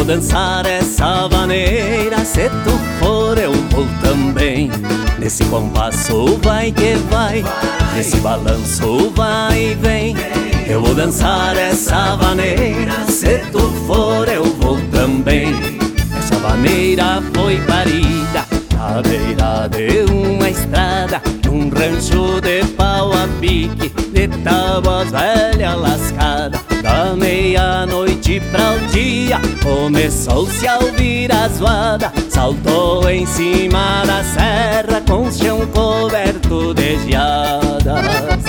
dançar essa vaneira, se tu for eu vou também. Nesse compasso vai que vai, nesse balanço vai e vem. Eu vou dançar essa vaneira, se tu for eu vou também. Essa vaneira foi parida à beira de uma estrada, num rancho de pau a pique, de tábuas velha lascada. Da meia-noite pra o dia começou-se a ouvir a zoada. Saltou em cima da serra com o chão coberto de geadas.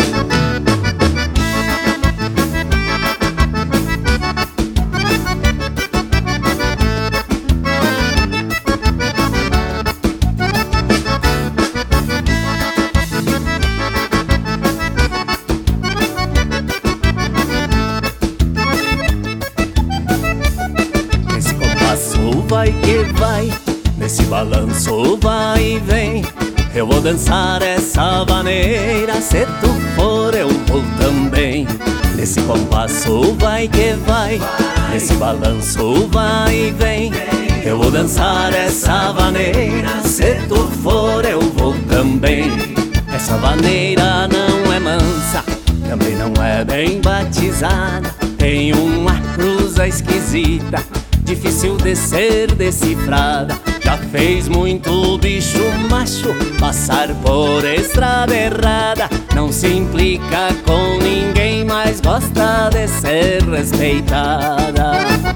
Vai que vai, nesse balanço vai e vem. Eu vou dançar essa vaneira, se tu for eu vou também. Nesse compasso vai que vai, nesse balanço vai e vem. Eu vou dançar essa vaneira, se tu for eu vou também. Essa vaneira não é mansa, também não é bem batizada. Tem uma cruza esquisita, difícil de ser decifrada. Já fez muito bicho macho passar por estrada errada. Não se implica com ninguém, mas gosta de ser respeitada.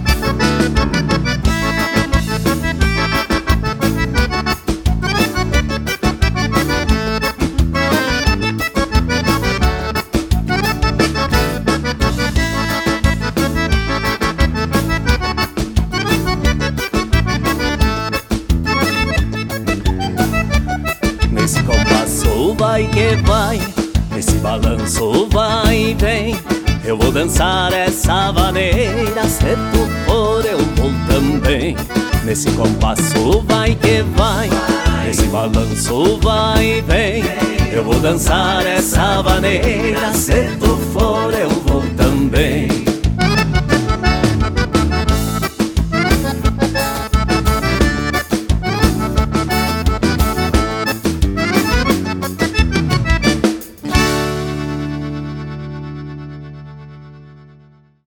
Nesse compasso vai que vai, nesse balanço vai e vem. Eu vou dançar essa vaneira, se tu for eu vou também. Nesse compasso vai que vai, nesse balanço vai e vem. Eu vou dançar essa vaneira, se tu for eu vou também.